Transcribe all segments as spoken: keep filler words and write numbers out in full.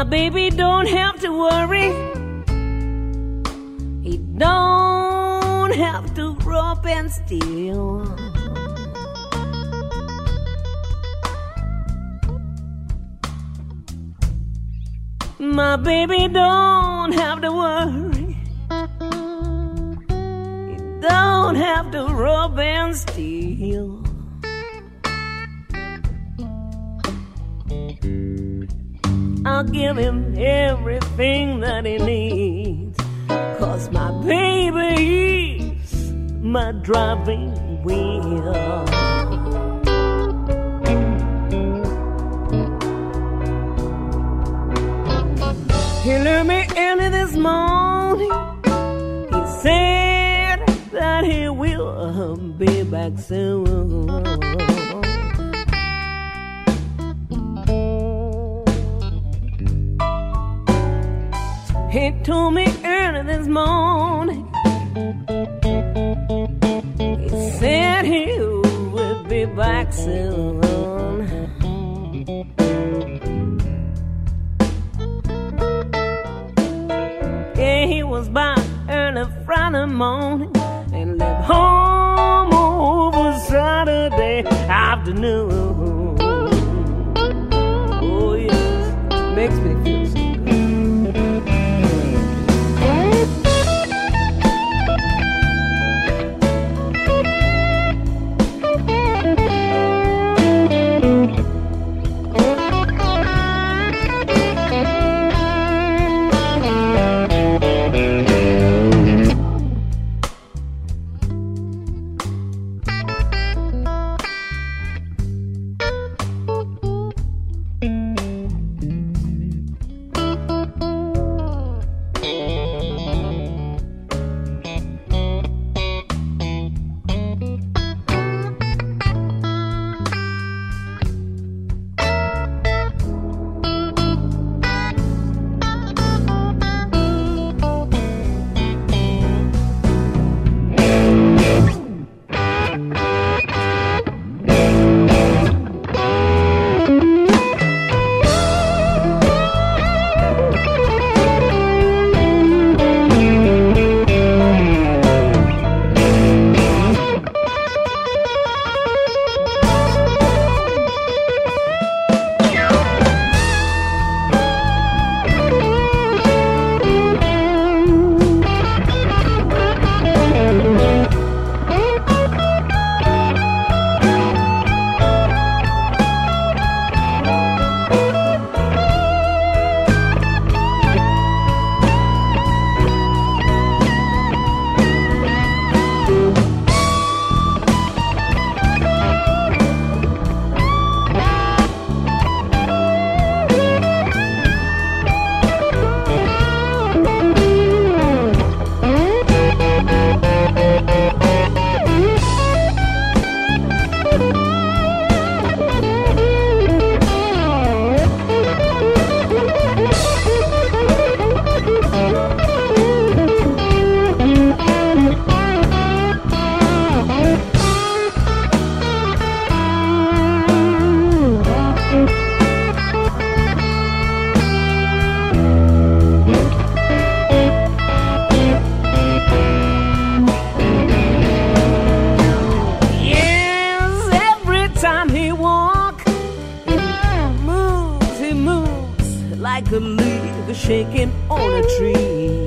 My baby don't have to worry. He don't have to rope and steal. My baby don't have to worry. He don't have to rope and steal. I'll give him everything that he needs, 'cause my baby is my driving wheel. He lured me early this morning. He said that he will be back soon. He told me early this morning. He said he would be back soon. Yeah, he was back early Friday morning and left home over Saturday afternoon. Oh yes, makes me feel so good. like a leaf shaking on a tree.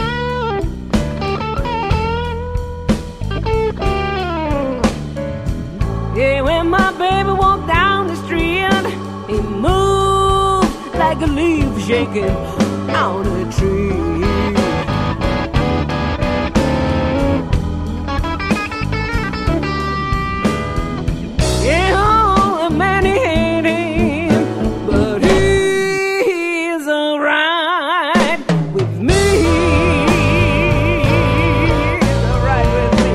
Yeah, when my baby walked down the street, he moved like a leaf shaking on a tree. Yeah, oh, many hate him, but he's alright with me. He's alright with me,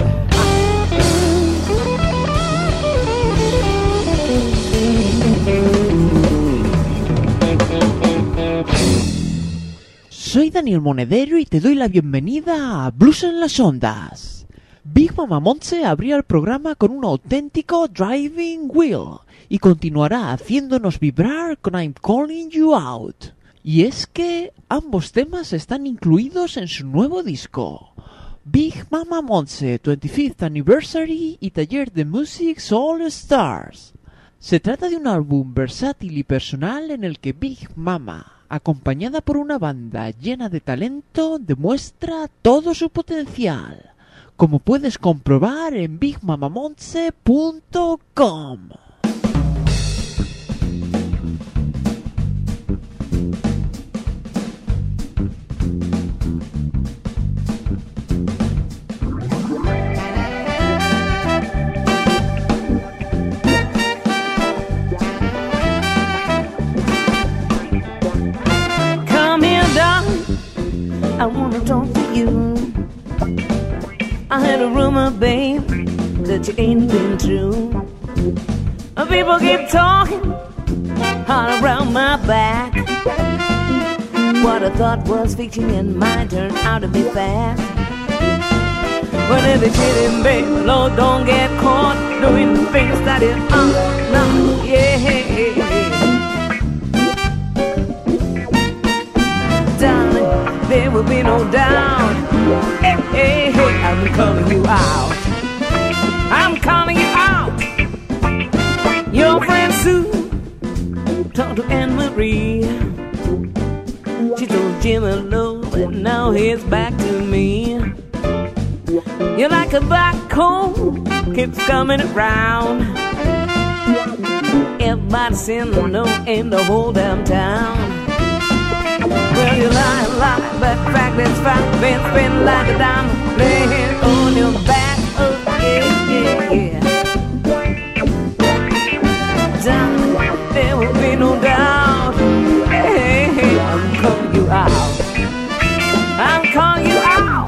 Soy Daniel Monedero y te doy la bienvenida a Blues en las Ondas. Big Mama Montse abría el programa con un auténtico driving wheel y continuará haciéndonos vibrar con I'm Calling You Out. Y es que ambos temas están incluidos en su nuevo disco, Big Mama Montse veinticinco Anniversary y Taller de Music All Stars. Se trata de un álbum versátil y personal en el que Big Mama, acompañada por una banda llena de talento, demuestra todo su potencial, como puedes comprobar en big mama montse punto com. I wanna talk to you. I heard a rumor, babe, that you ain't been true. People keep talking all around my back. What I thought was fiction and mine turned out to be fact. Whenever they're kidding, babe, Lord, don't get caught doing the things that is uh, no, yeah. Darling, there will be no doubt. Hey, hey, hey, I'm calling you out. I'm calling you out. Your friend Sue talked to Anne Marie. She told Jim hello, but now he's back to me. You're like a black coal, keeps coming around. Everybody's in the know in the whole damn town. Well, you lie, lie, but fact is fact. Been spin like a diamond, laying on your back. Oh, yeah, yeah, yeah. Darling, there will be no doubt. Hey, hey, I'm calling you out. I'm calling you out.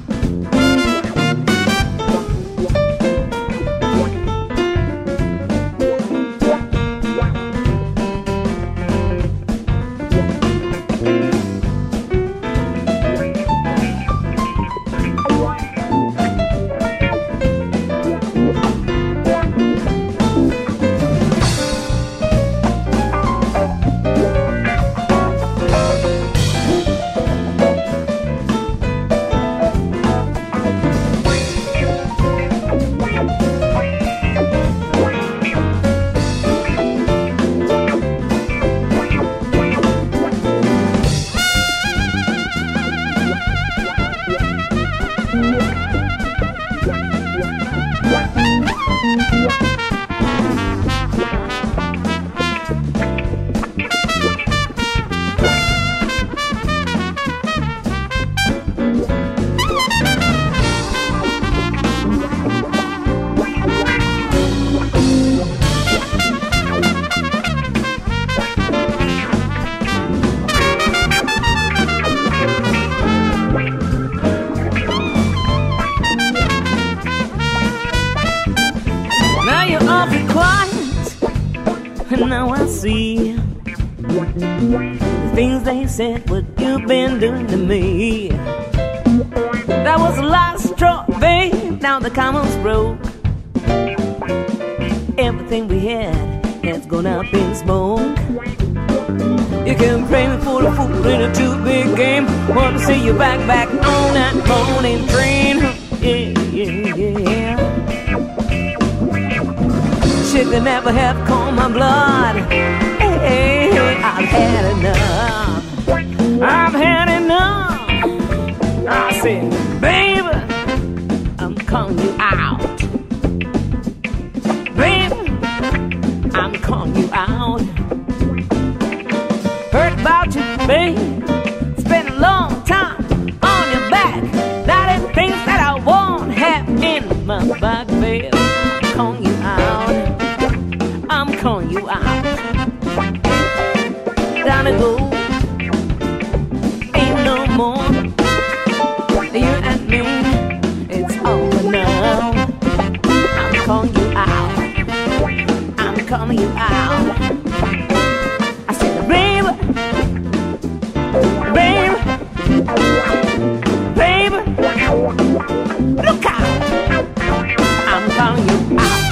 See the things they said, what you've been doing to me. That was the last straw, babe. Now the camel's broke. Everything we had has gone up in smoke. You can pray me for a fool in a too big game. Want to see you back, back on that morning train. Yeah, yeah, yeah. She could never have calmed my blood. Hey, hey, I've had enough. I've had enough. I said, baby, I'm calling you out. Baby, I'm calling you out. Heard about you, babe. Spent a long time on your back. That is things that I won't have in my back, baby. I'm calling you out. I'm calling you out. Down to go, ain't no more. You and me, it's over now. I'm calling you out. I'm calling you out. I said, baby, baby, baby, look out. I'm calling you out.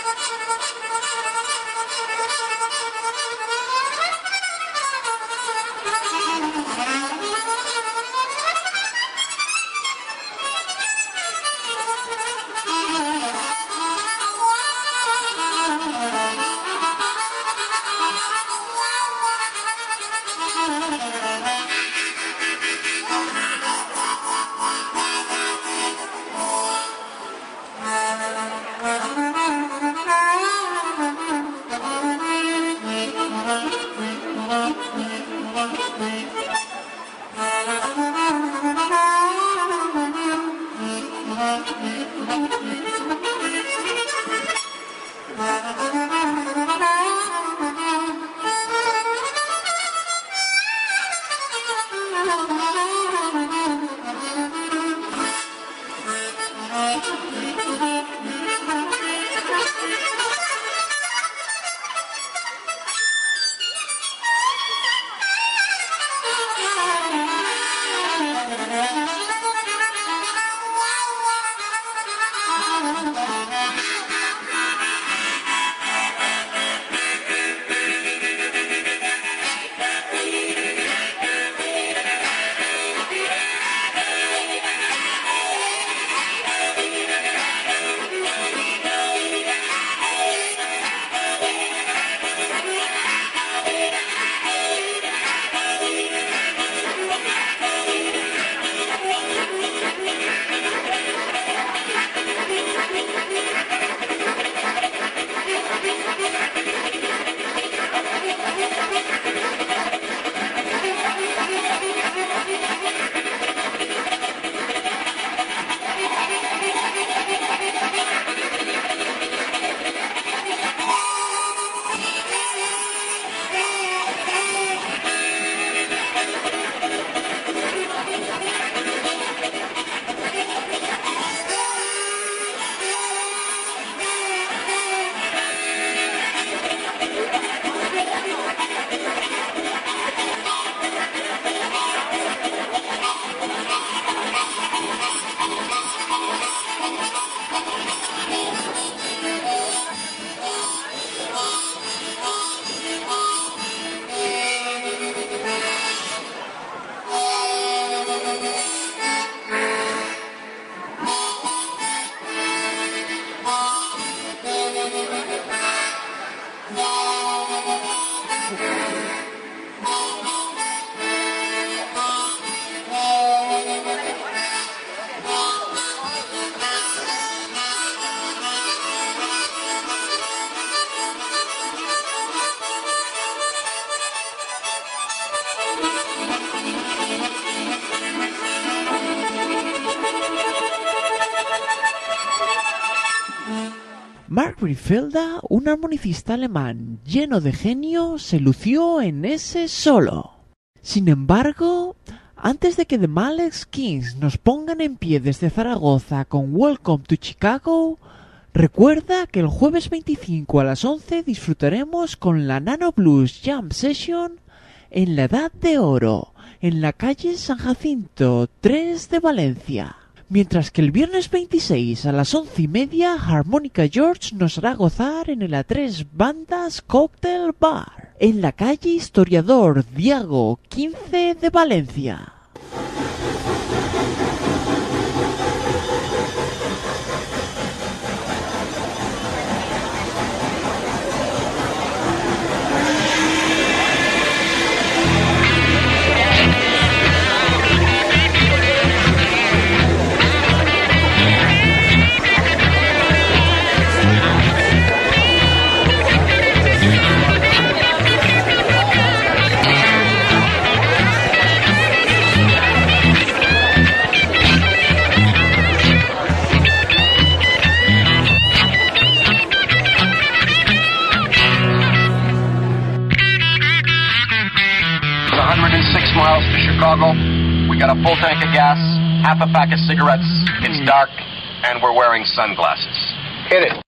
Mark Riefelda, un armonicista alemán lleno de genio, se lució en ese solo. Sin embargo, antes de que The Malex Kings nos pongan en pie desde Zaragoza con Welcome to Chicago, recuerda que el jueves veinticinco a las once disfrutaremos con la Nano Blues Jam Session en la Edad de Oro, en la calle San Jacinto tres de Valencia. Mientras que el viernes veintiséis a las once y media, Harmonica George nos hará gozar en el A tres Bandas Cocktail Bar, en la calle Historiador Diago quince de Valencia. Miles to Chicago. We got a full tank of gas, half a pack of cigarettes. It's dark, and we're wearing sunglasses. Hit it.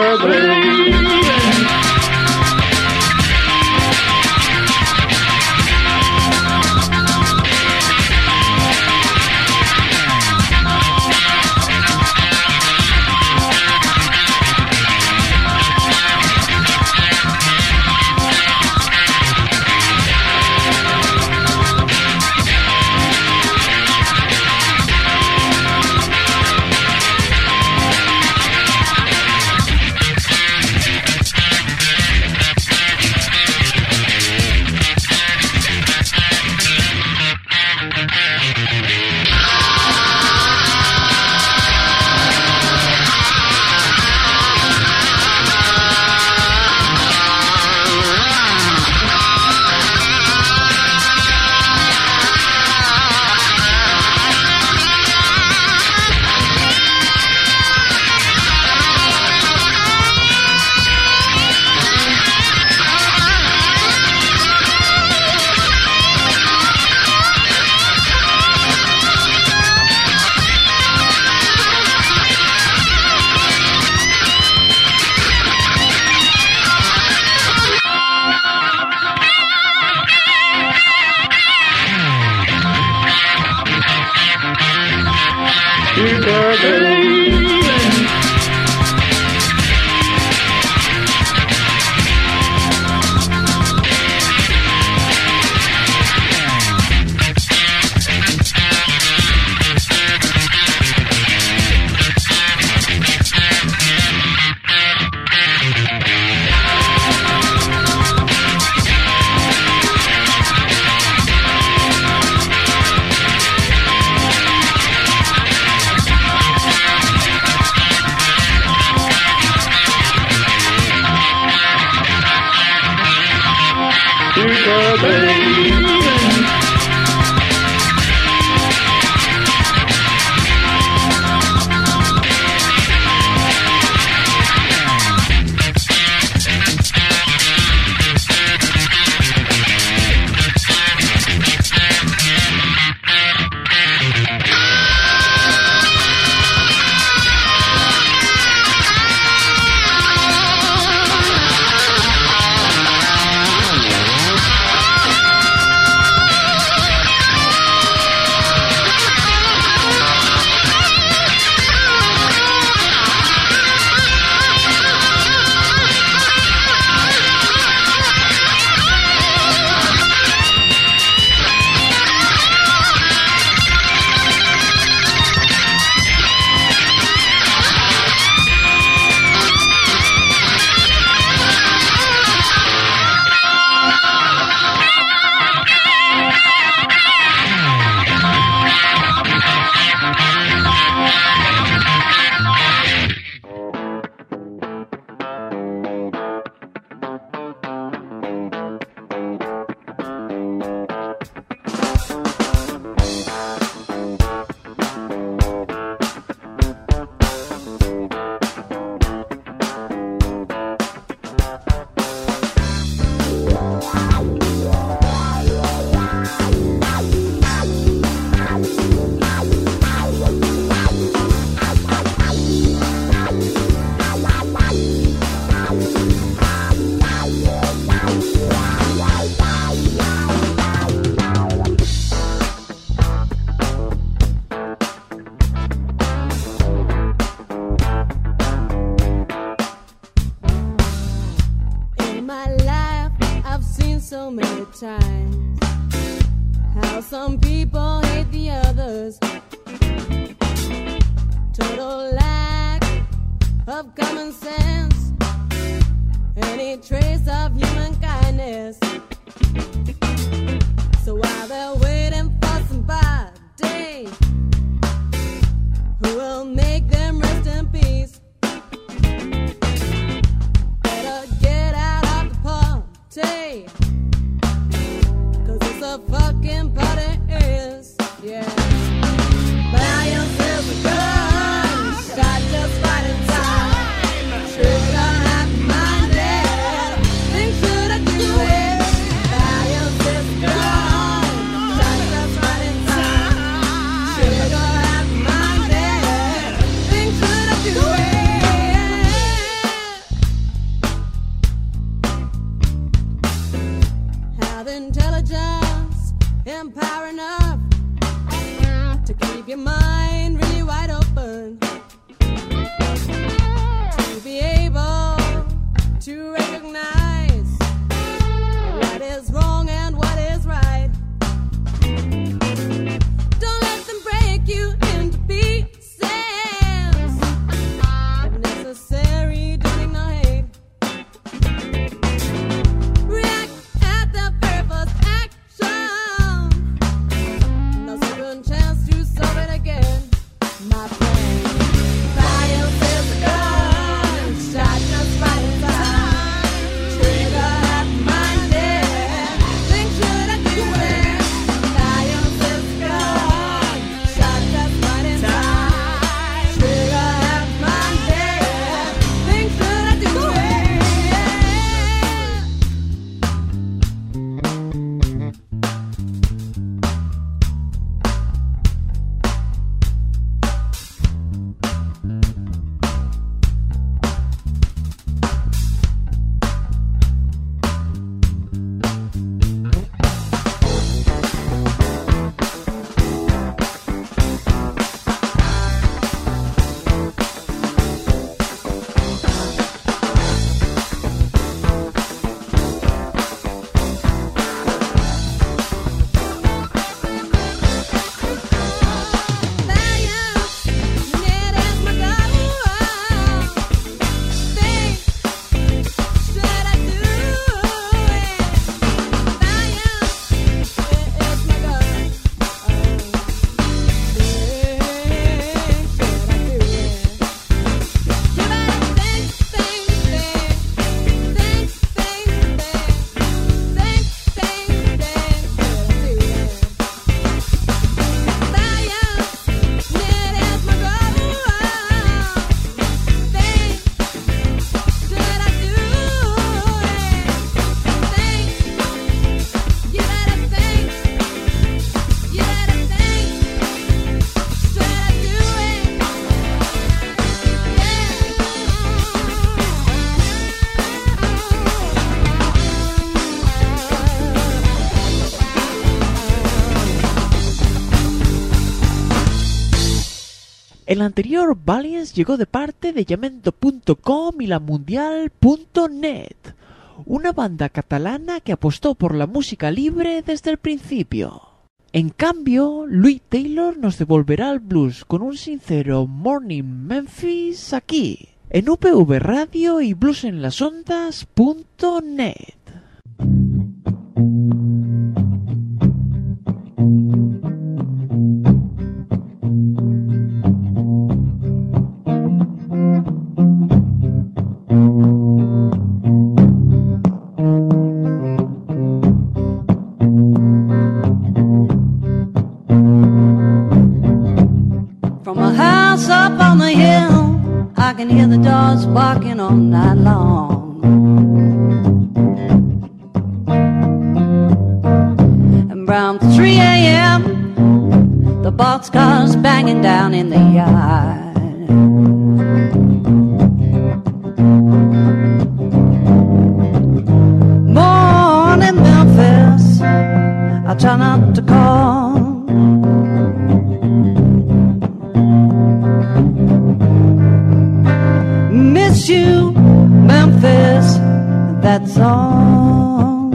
times. How some people hate the others. Total lack of common sense. Any trace of human kindness. So while they're waiting for somebody who will make them rest in peace, better get out of the party, 'cause it's a fucking party is, yeah. Buy yourself a gun, shot just right in time. Should I have minded? Think should I do it? Buy yourself El anterior Valiance llegó de parte de Yamento punto com y la Mundial punto net, una banda catalana que apostó por la música libre desde el principio. En cambio, Louis Taylor nos devolverá el blues con un sincero Morning Memphis aquí, en U P V Radio y bluesenlasondas punto net. I can hear the dogs barking all night long. And around three a.m. the boxcars banging down in the yard. Morning Memphis, I try not to call. Miss you, Memphis, that's all.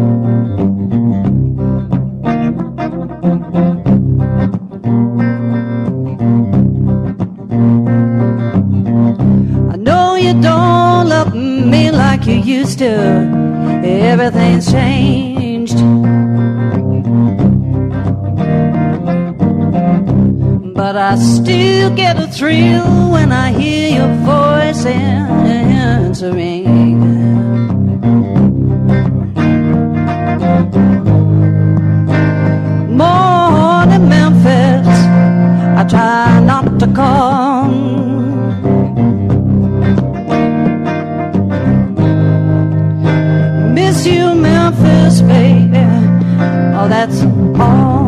I know you don't love me like you used to. Everything's changed. But I still get a thrill when I hear your voice answering. Morning Memphis, I try not to call. Miss you, Memphis, baby, oh, that's all.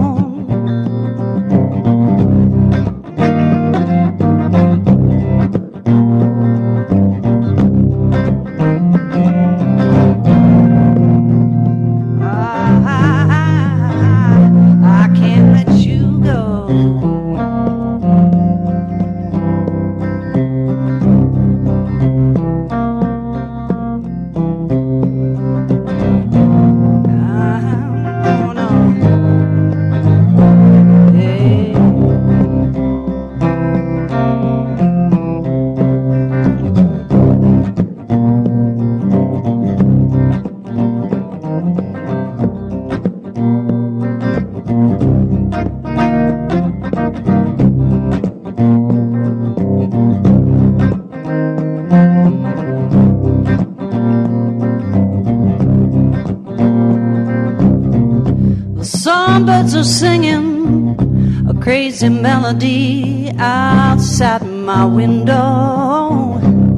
Songbirds are singing a crazy melody outside my window,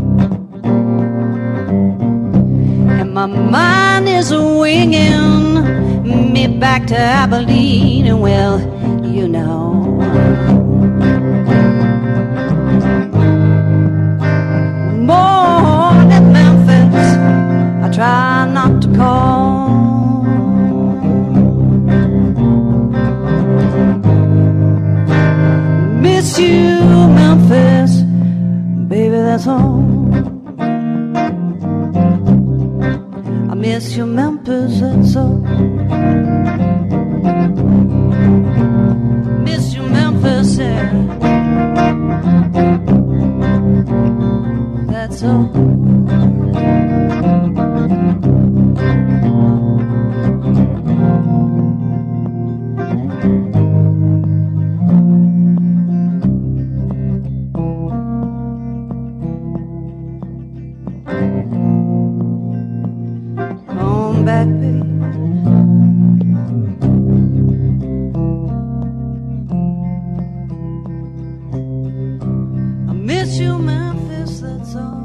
and my mind is winging me back to Abilene, and well, you know. Morning Memphis, I try not to call. Miss you, Memphis, baby, that's all. I miss you, Memphis, that's all. Miss you, Memphis, yeah. That's all. Come back, baby. I miss you, Memphis, that's all.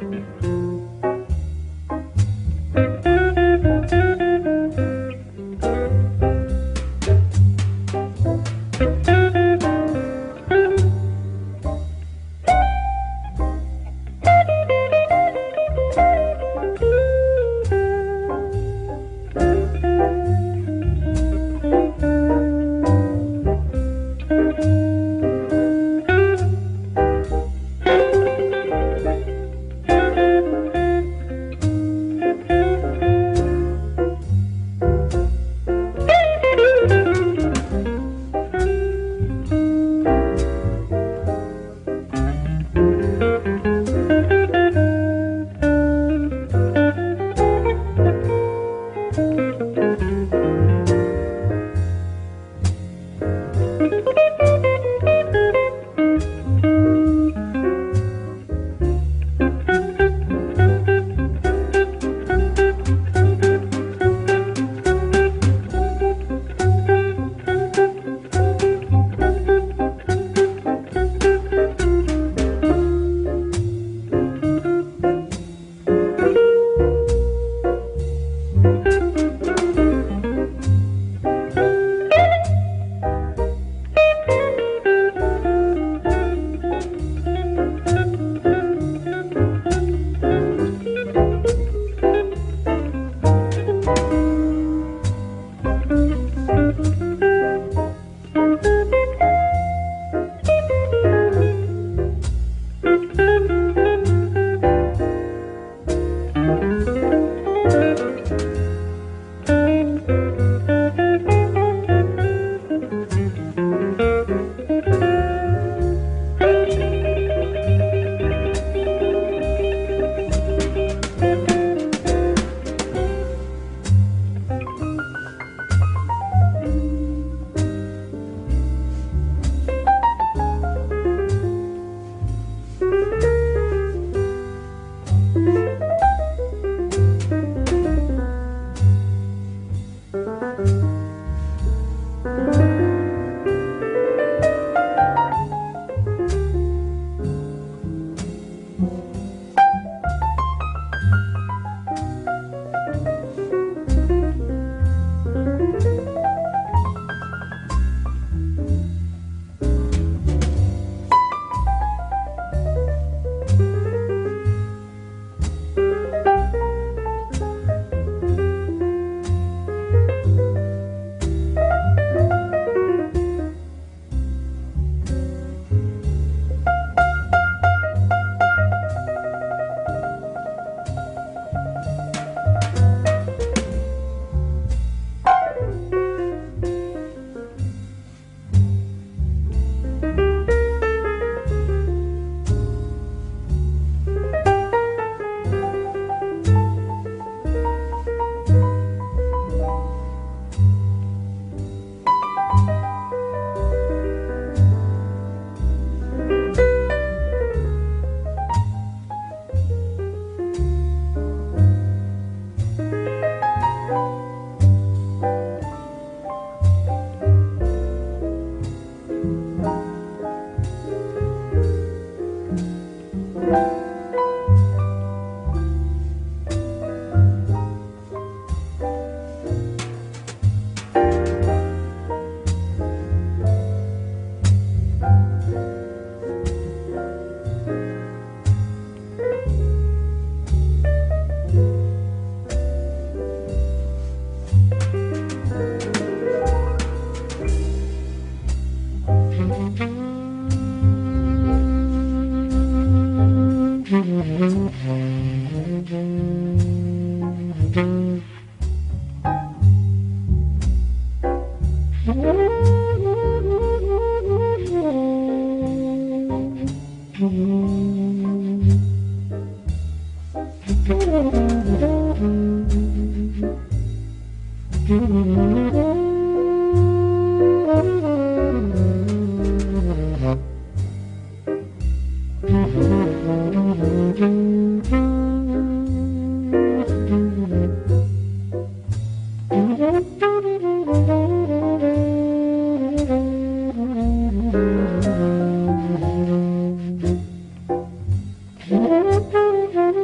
Thank you.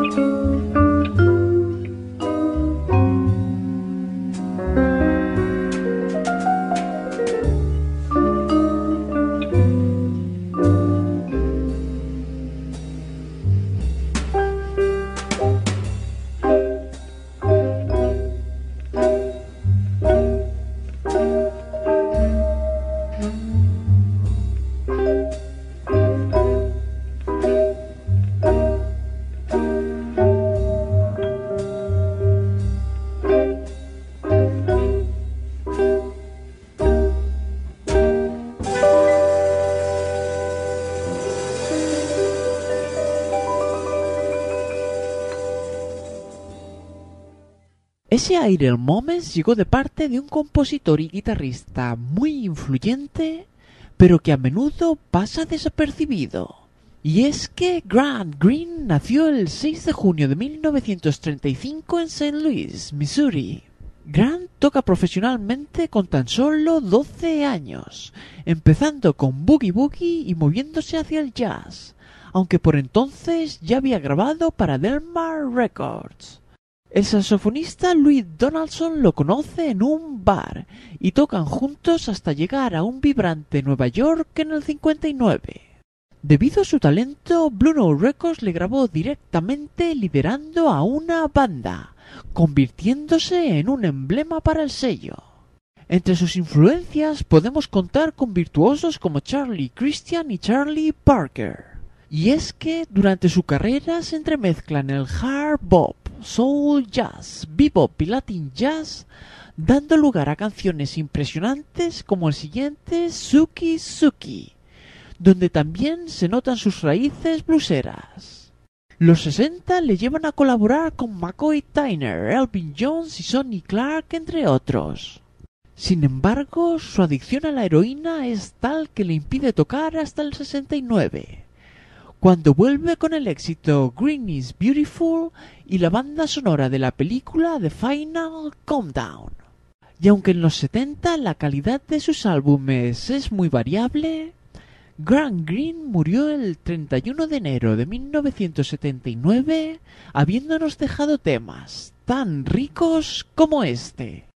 Ese Idle Moments llegó de parte de un compositor y guitarrista muy influyente, pero que a menudo pasa desapercibido. Y es que Grant Green nació el seis de junio de mil novecientos treinta y cinco en Saint Louis, Missouri. Grant toca profesionalmente con tan solo doce años, empezando con boogie boogie y moviéndose hacia el jazz, aunque por entonces ya había grabado para Delmar Records. El saxofonista Louis Donaldson lo conoce en un bar y tocan juntos hasta llegar a un vibrante Nueva York en el cincuenta y nueve. Debido a su talento, Blue Note Records le grabó directamente liderando a una banda, convirtiéndose en un emblema para el sello. Entre sus influencias podemos contar con virtuosos como Charlie Christian y Charlie Parker. Y es que durante su carrera se entremezclan el hard bop, soul jazz, bebop y latin jazz, dando lugar a canciones impresionantes como el siguiente Suki Suki, donde también se notan sus raíces blueseras. Los sesenta le llevan a colaborar con McCoy Tyner, Elvin Jones y Sonny Clark, entre otros. Sin embargo, su adicción a la heroína es tal que le impide tocar hasta el sesenta y nueve. Cuando vuelve con el éxito Green is Beautiful y la banda sonora de la película The Final Countdown. Y aunque en los setenta la calidad de sus álbumes es muy variable, Grant Green murió el treinta y uno de enero de mil novecientos setenta y nueve, habiéndonos dejado temas tan ricos como este.